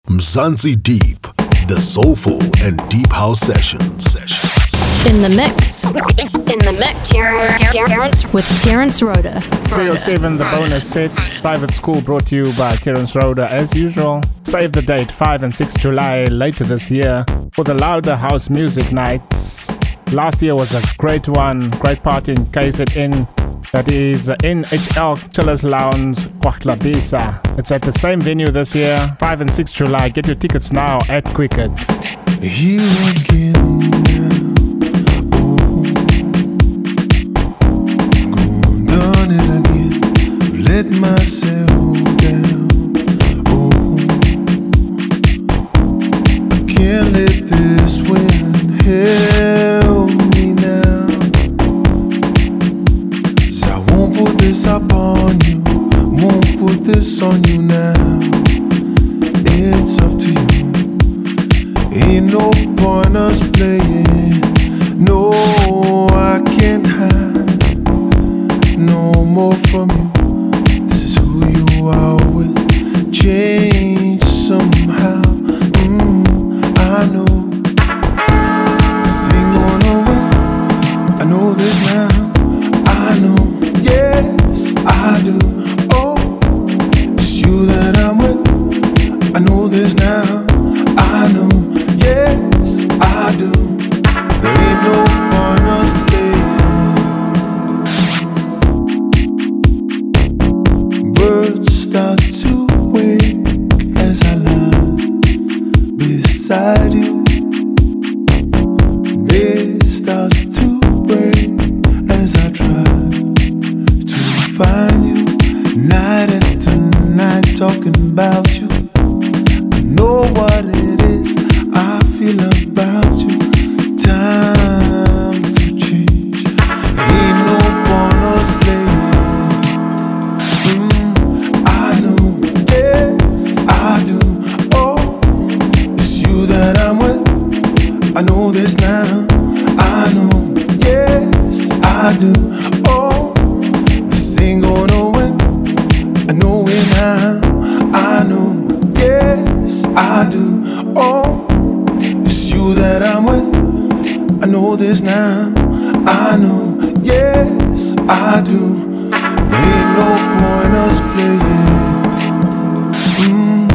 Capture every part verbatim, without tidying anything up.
Mzansi Deep, the soulful and deep house sessions. sessions. In the mix. In the mix. Terrence with Terrence Rhoda. three oh seven, the bonus set. Private School brought to you by Terrence Rhoda as usual. Save the date, five and six July later this year for the Louder House Music Nights. Last year was a great one, great party in K Z N. That is N H L Chillers Lounge, KwaXabisa. It's at the same venue this year, five and six July. Get your tickets now at Quicket. Here again now, oh, gone done it again, let myself down, oh, I can't let this win help me now, so I won't put this up on you, won't put this on you now, it's up to you. Ain't no point us playing. No, I can't hide no more from you. This is who you are with. Change somehow. Mm, I know this ain't gonna win. I know this now. I know, yes, I do. Oh, it's you that I'm with. I know this now. I know. Yes, I do. There ain't no point us playing. Birds start to wake as I lie beside you. Day starts to break as I try to find you. Night after night talking about you. I know what it is I feel about you. Time to change. Ain't no point us playing. Mm, I know, yes, I do. Oh, it's you that I'm with. I know this now. I know, yes, I do. Oh, this ain't gonna win. I know it now. I know, yes, I do. Oh, that I'm with, I know this now. I know, yes, I do. There ain't no point us playing. Mm.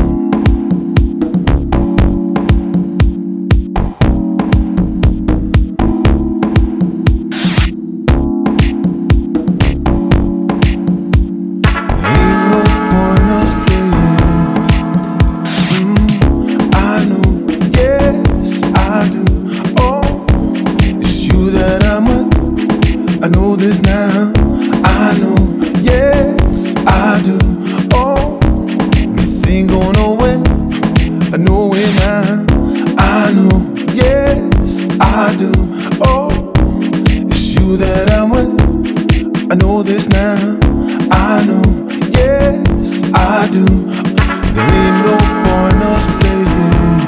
Ain't no point us playing. Mm. I know, yes, I do. Oh, it's you that I'm with. I know this now. I know, yes, I do. Oh, this ain't gonna win. I know it now. I know, yes, I do. Oh, it's you that I'm with. I know this now. I know, yes, I do. There ain't no point us playing.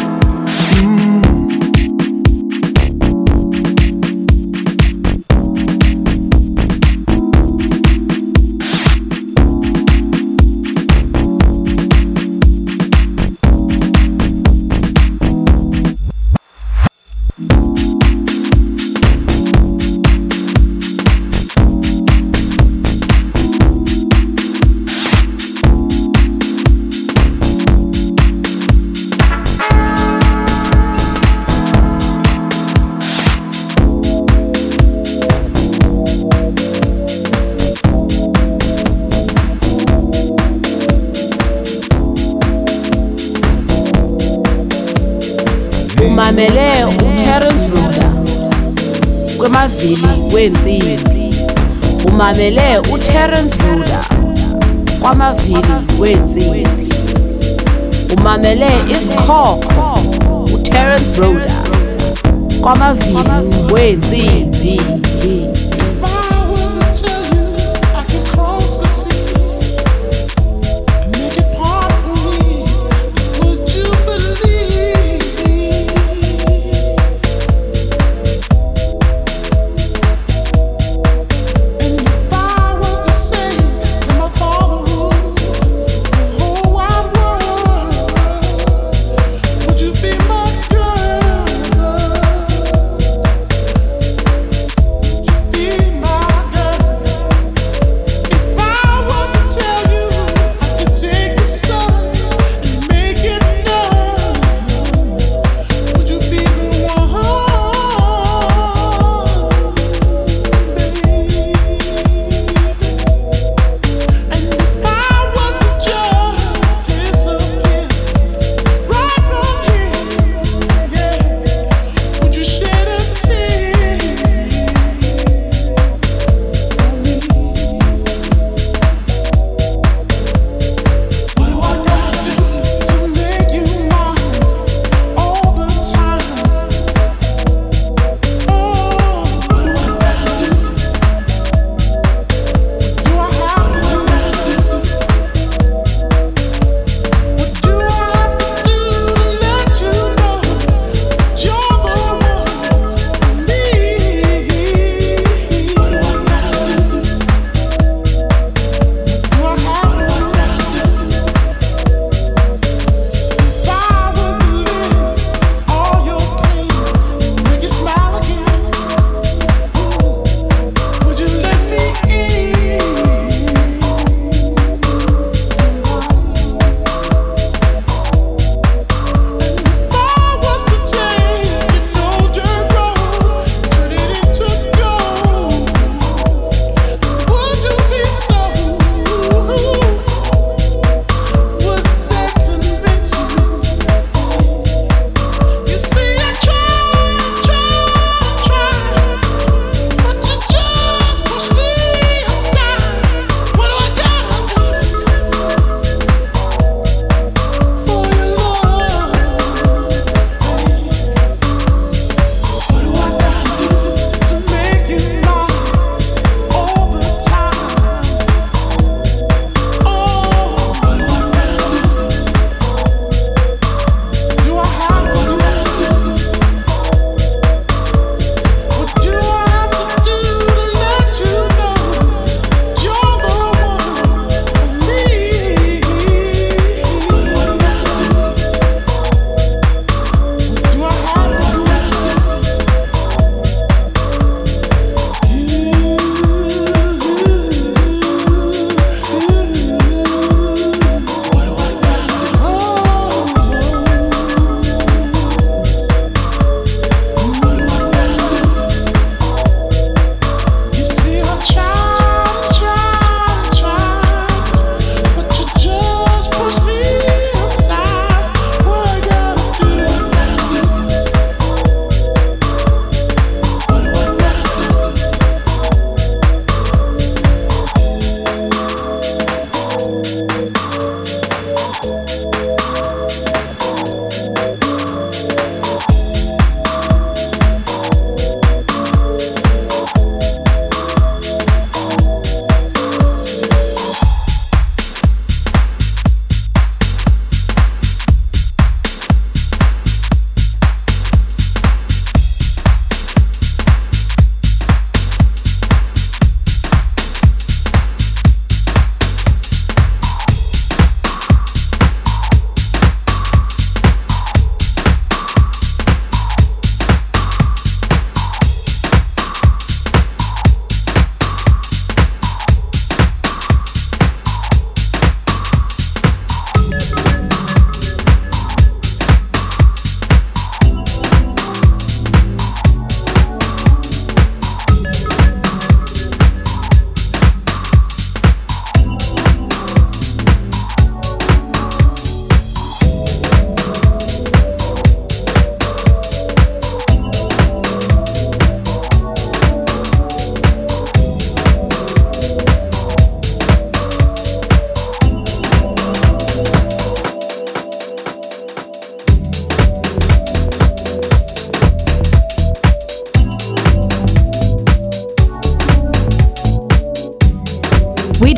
Umamele uTerrence Rhoda kwamavili wensimbi. Umamele uTerrence Rhoda kwamavili wensimbi. Umamele isikhokho uTerrence Rhoda kwamavili wensimbi. My father rules the whole wide world.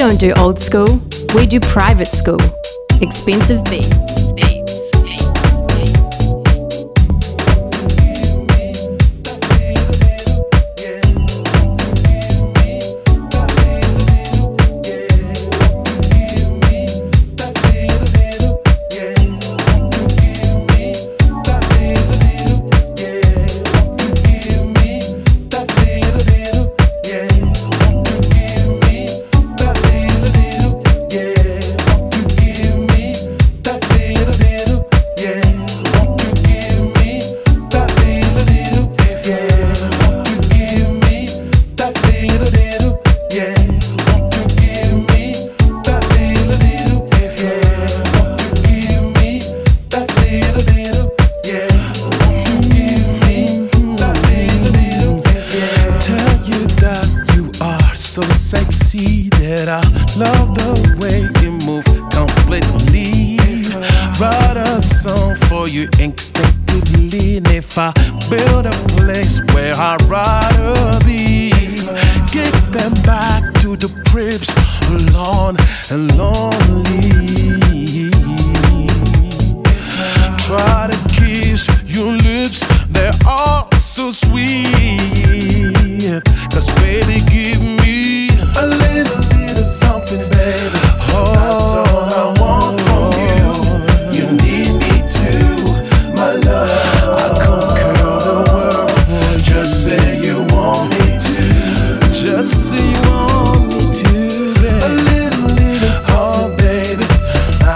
don't do old school, we do private school. Expensive beats. Just say you want me to, babe. A little, little, oh, baby.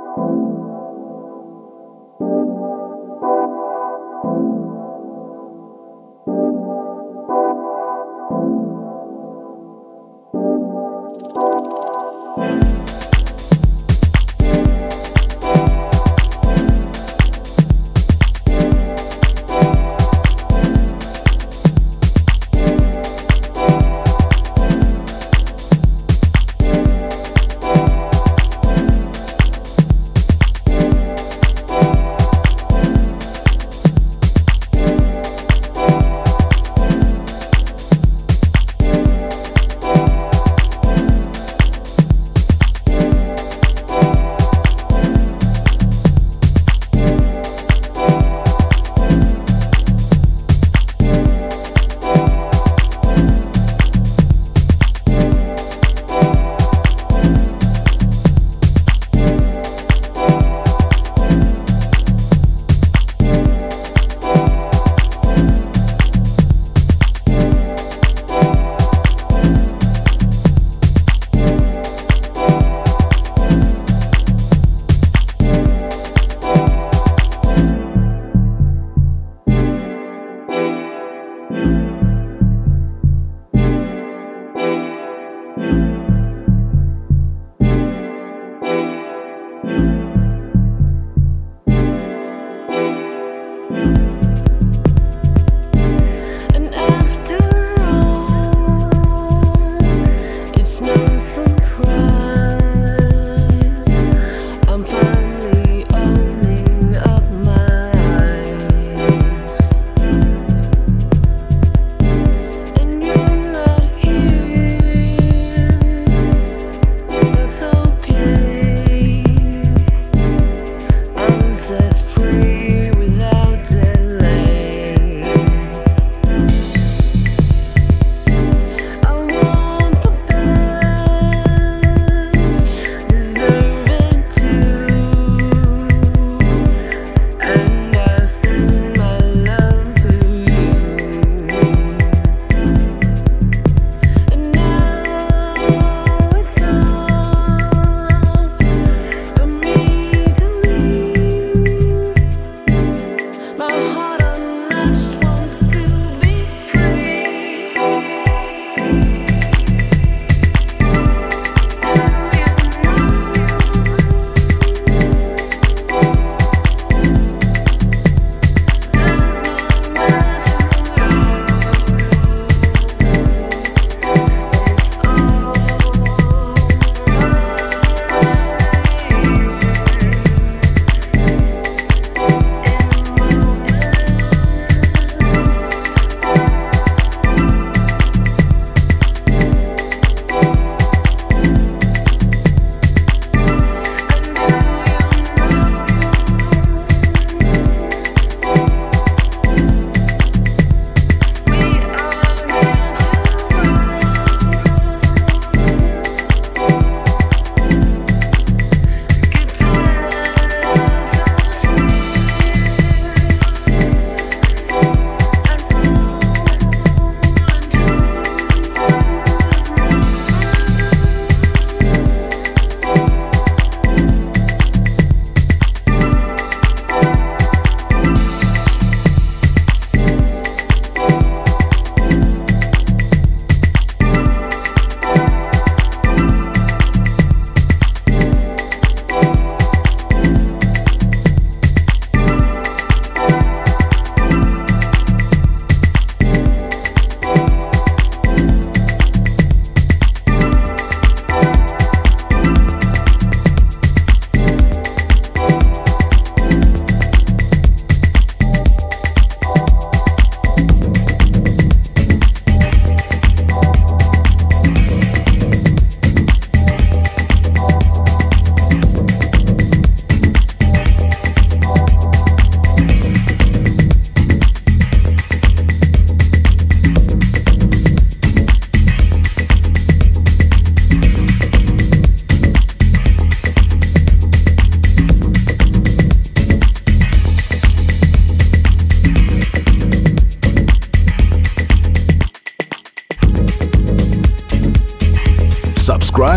Subscribe to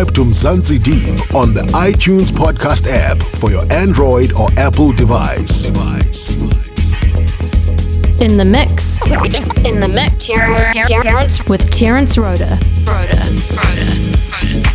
Mzansi Deep on the iTunes podcast app for your Android or Apple device. device. In the mix. In the mix. Terrence with Terrence Rhoda. Rhoda. Rhoda. Rhoda.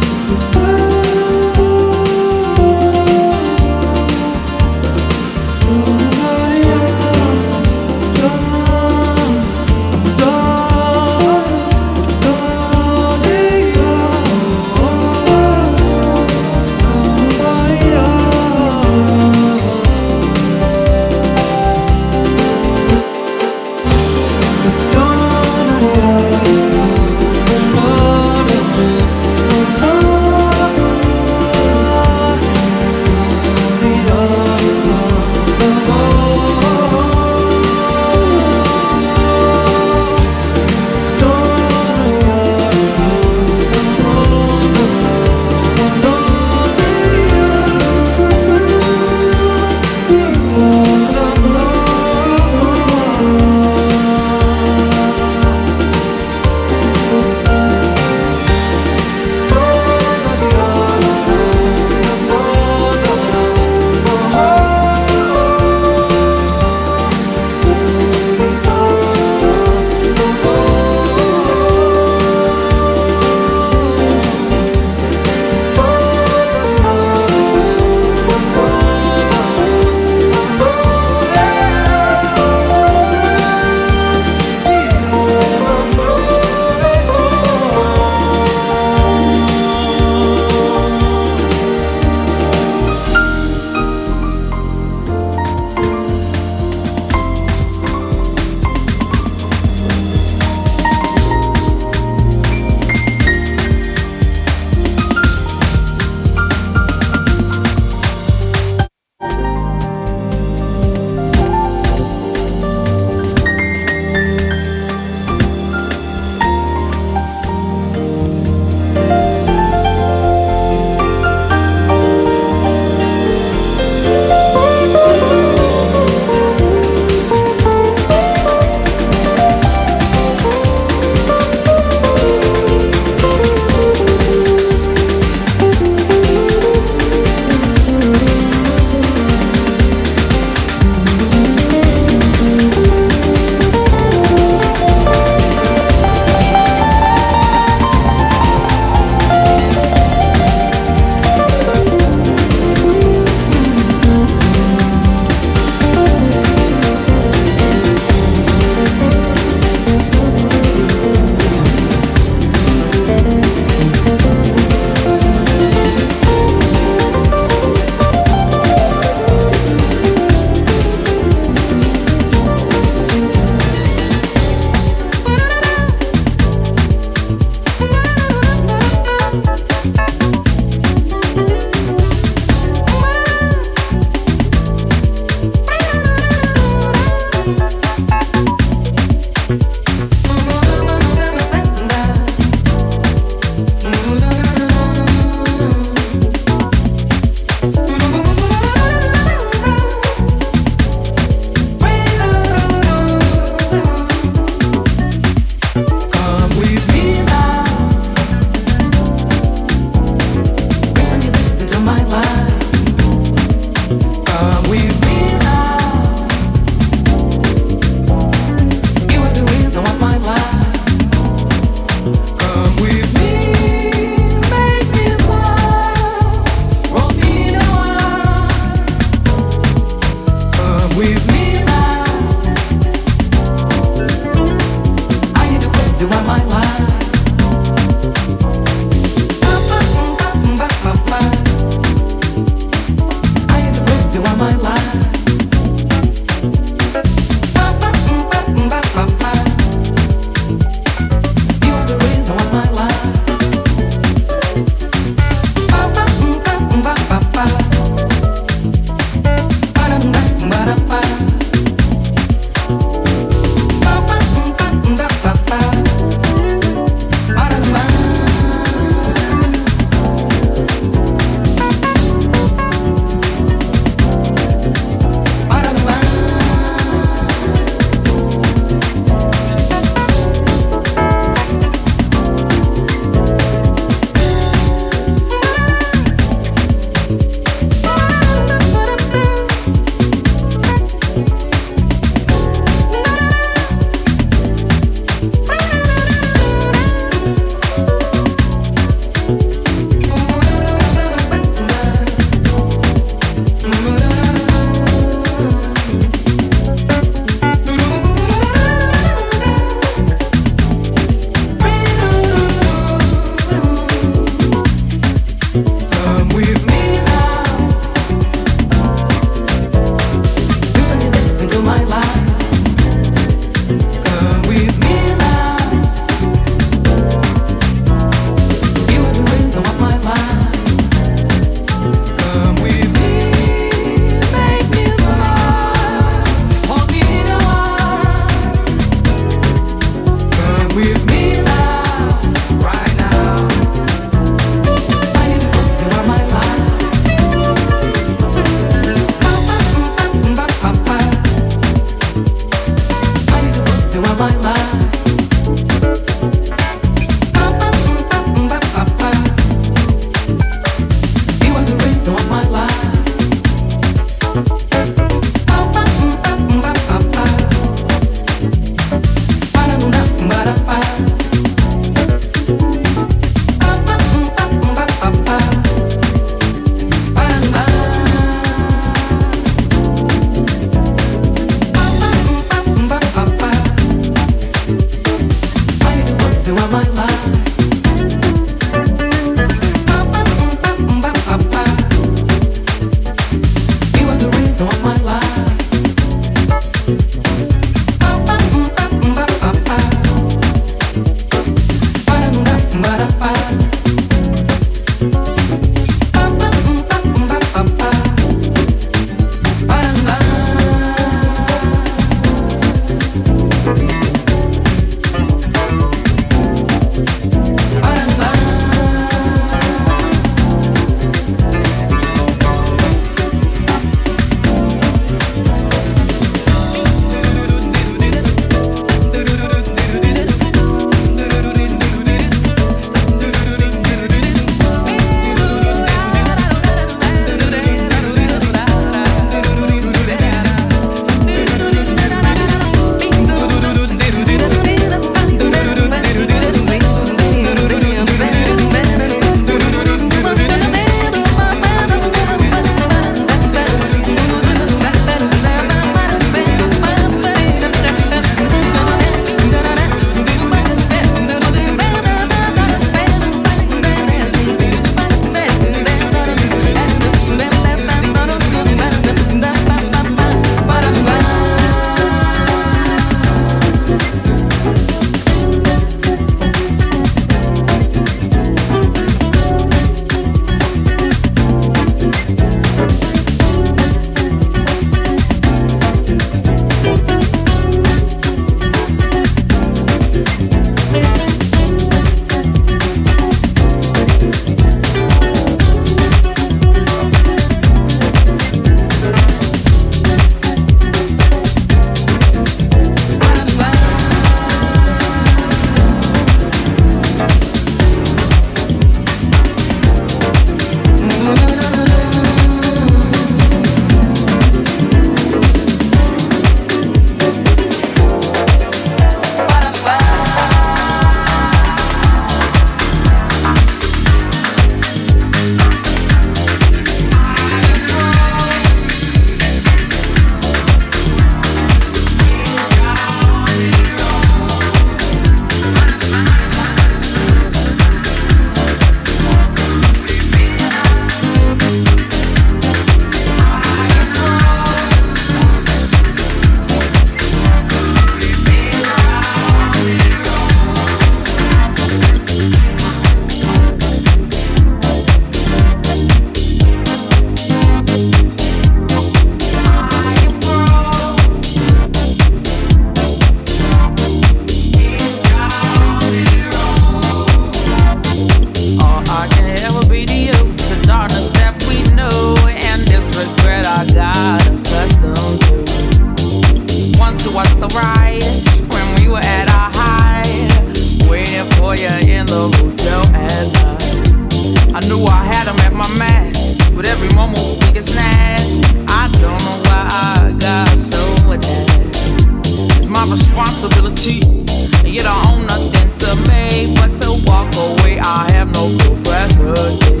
responsibility. And you don't own nothing to me but to walk away. I have no capacity.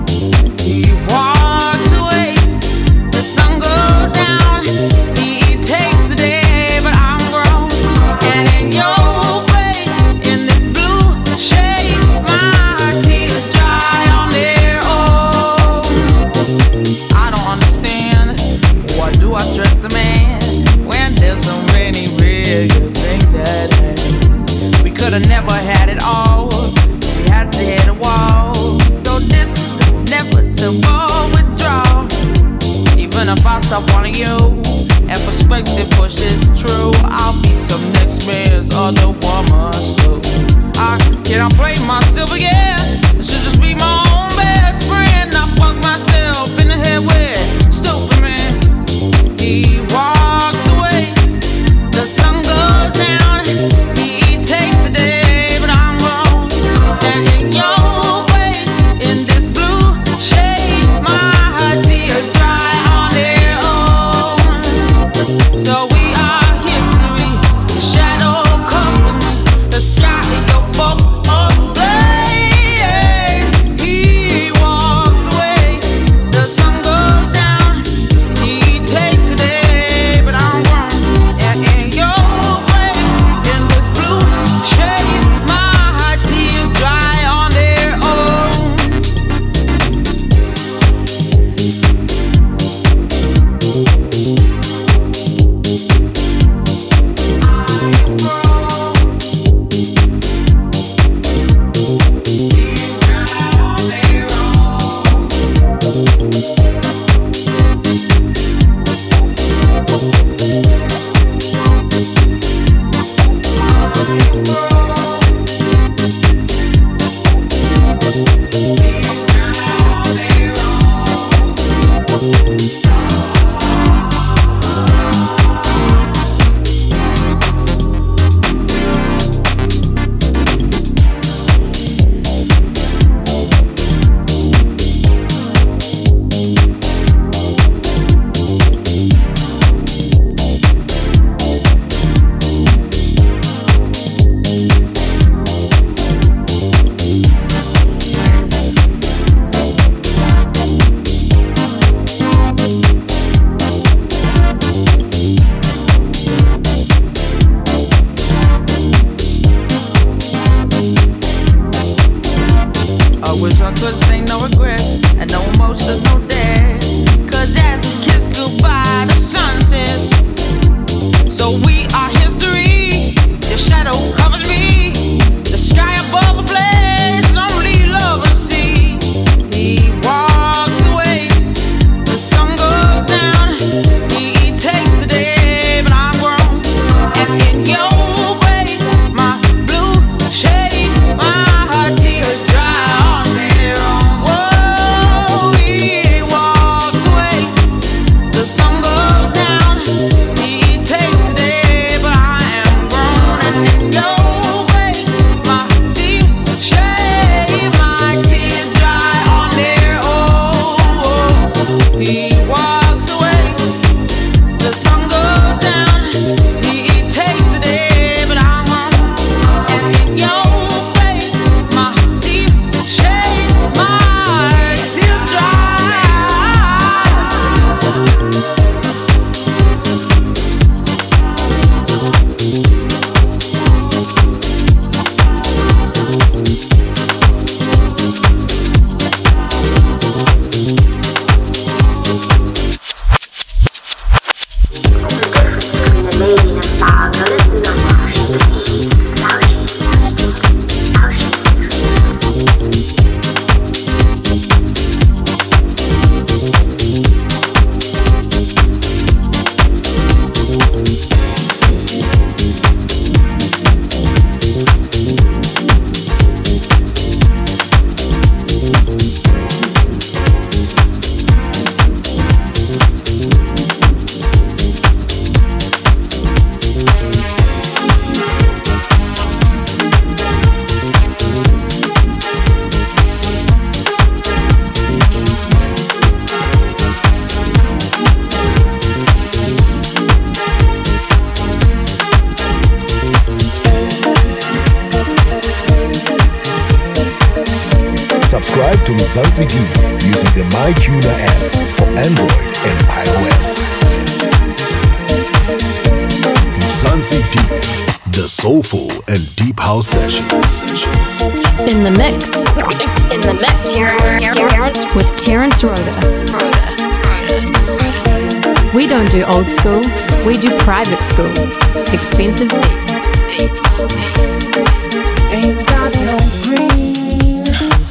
He walks away, the sun goes down. He takes the day, but I'm grown. And in your face, in this blue shade, my tears dry on their own. I don't understand, why do I stress the man when there's so many real good things at hand? We could've never had it all, we had to hit a wall. So this is inevitable withdrawal. Even if I stop wanting you and perspective pushes true, I'll be some next man's other woman. So I cannot play myself again. I should just be my own best friend. I fuck myself in the head with stupid man. He walks away, the sun goes down. subscribe to Mzansi D using the MyTuner app for Android and iOS. Mzansi D, the soulful and deep house sessions. In the mix. In the mix. Terrence with Terrence Rhoda. We don't do old school. We do private school. Expensive beats. Ain't got no green,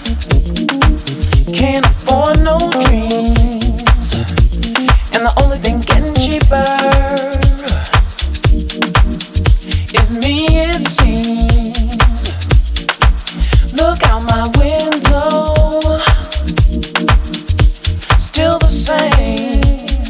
can't afford no dreams, and the only thing getting cheaper is me, it seems. Look out my window, still the same,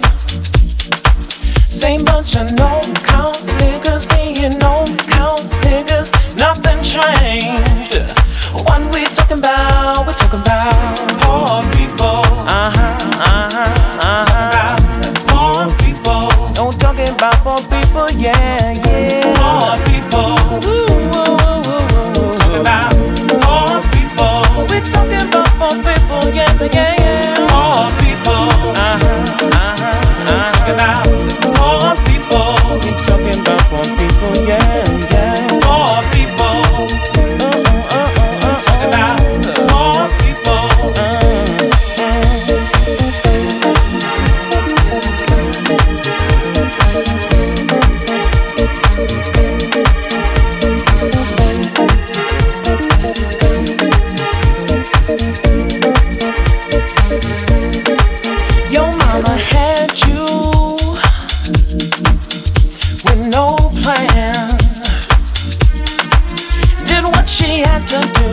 same bunch of no-count niggas being no-count niggas. Nothing changed. What we talking about? We're talking about poor people. Uh huh. Uh huh. Uh huh. Poor people. No talking about poor people. Yeah, yeah. Poor people. Woo, woo, woo, woo, woo. Talking about poor people. We're talking about poor people. Yeah, yeah, yeah. Poor people. Uh huh. Uh huh. Uh huh. Talking about poor people. We're talking about poor people. Yeah, yeah. Poor people. Your mama had you with no plan, did what she had to do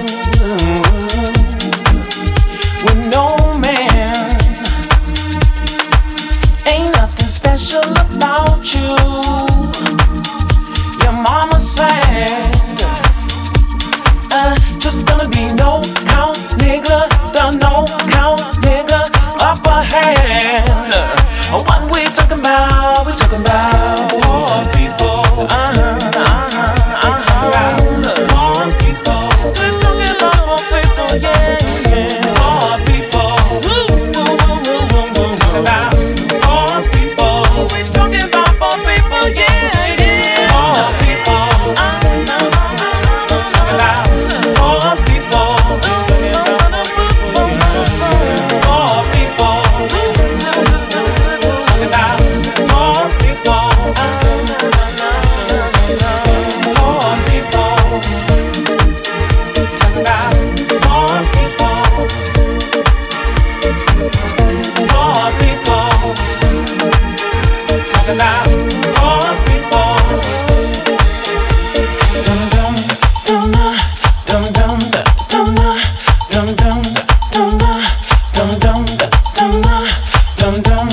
with no man. Ain't nothing special about you. Your mama said, uh, just gonna be no count nigga, the no count nigga upper hand. What we talking about? We talking about poor people. Uh-huh, uh-huh, uh-huh. Poor people. We talking about poor people, yeah, yeah. Poor people. Woo, woo, woo, woo, woo, woo. Talking about poor people. We talking about poor people, yeah, yeah. Poor people. Uh-huh, talking about poor people. Talking about poor people. Talking about poor people. Poor people. Talking about poor people. Poor people. Talking about poor people. Dum dum dum dum dum dum dum dum dum dum dum dum dum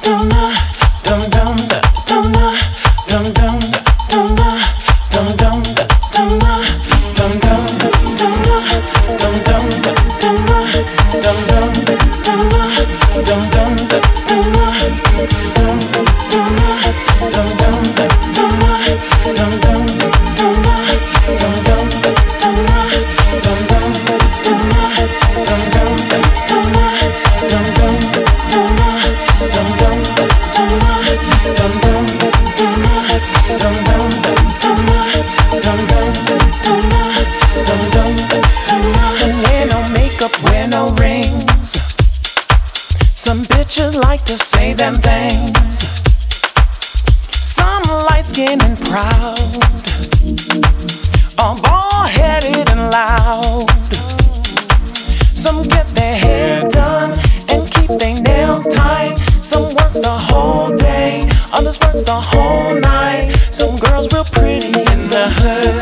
Some bitches like to say them things. Some light-skinned and proud, or bald-headed and loud. Some get their hair done and keep their nails tight. Some work the whole day, others work the whole night. Some girls real pretty in the hood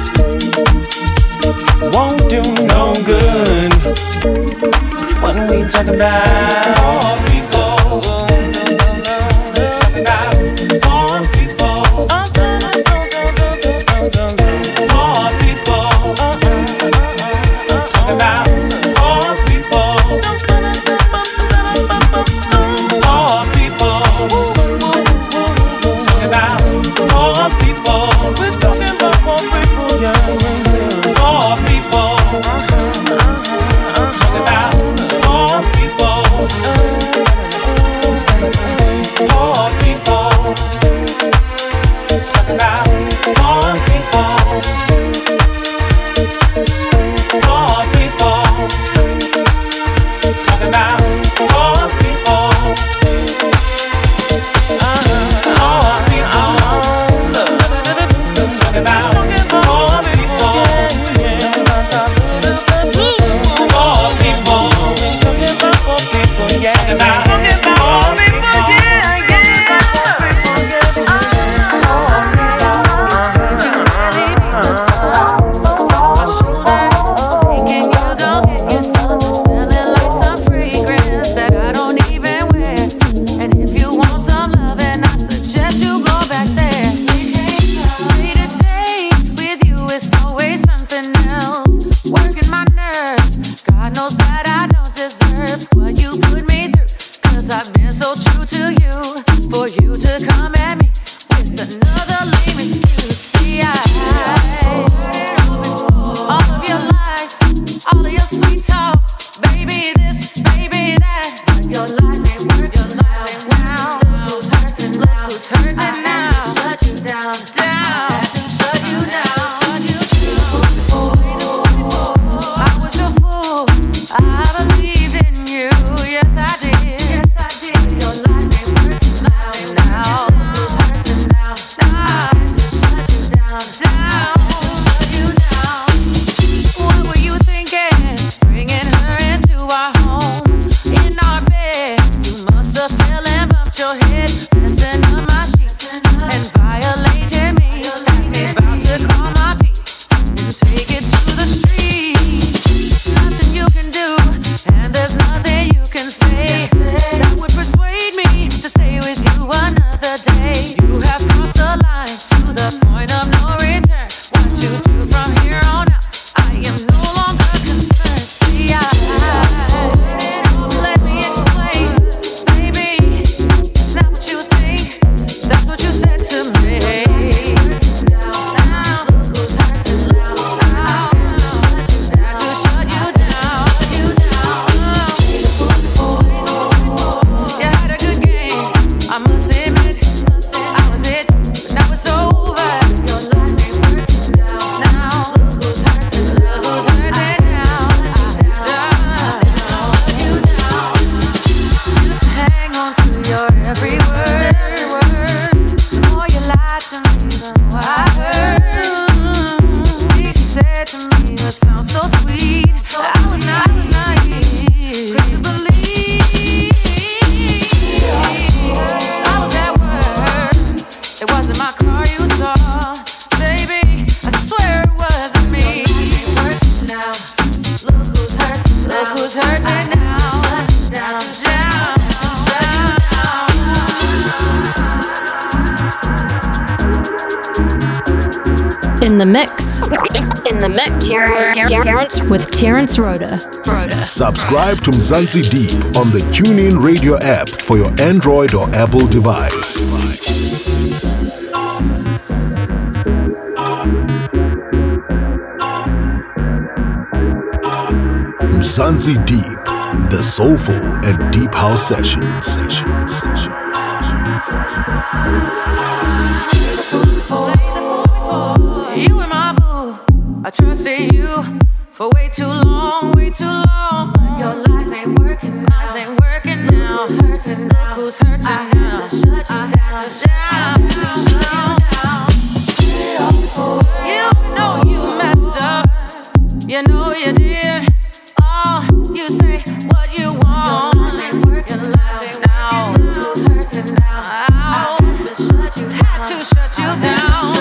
won't do no good. What we talking about? Poor people. Talking about poor people. Poor people. Talking about poor people. Poor people. Talking about poor people. We're talking about poor people, yeah. Poor people. Talking about In the mix. In the mix. Terrence with Terrence Rhoda. Rhoda. Subscribe to Mzansi Deep on the TuneIn Radio app for your Android or Apple device. Mzansi Deep, the soulful and deep house session. Session. Session. Session. Session. You and my boo, I trusted you for way too long, way too long. Your lies ain't working, lies ain't working now. Who's hurting now? Who's hurting now? I had to shut you down, shut you down. You know you messed up, you know you did. Oh, you say what you want. Your lies ain't working now. Who's hurting now? I had to shut you, had to shut you down.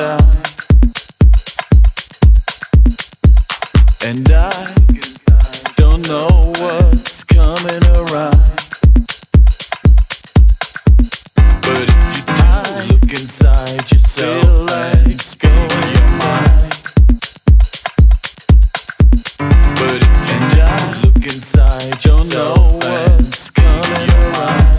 And I don't know what's coming around. But if you do look inside yourself and speak your mind. But if you and look inside yourself and coming around.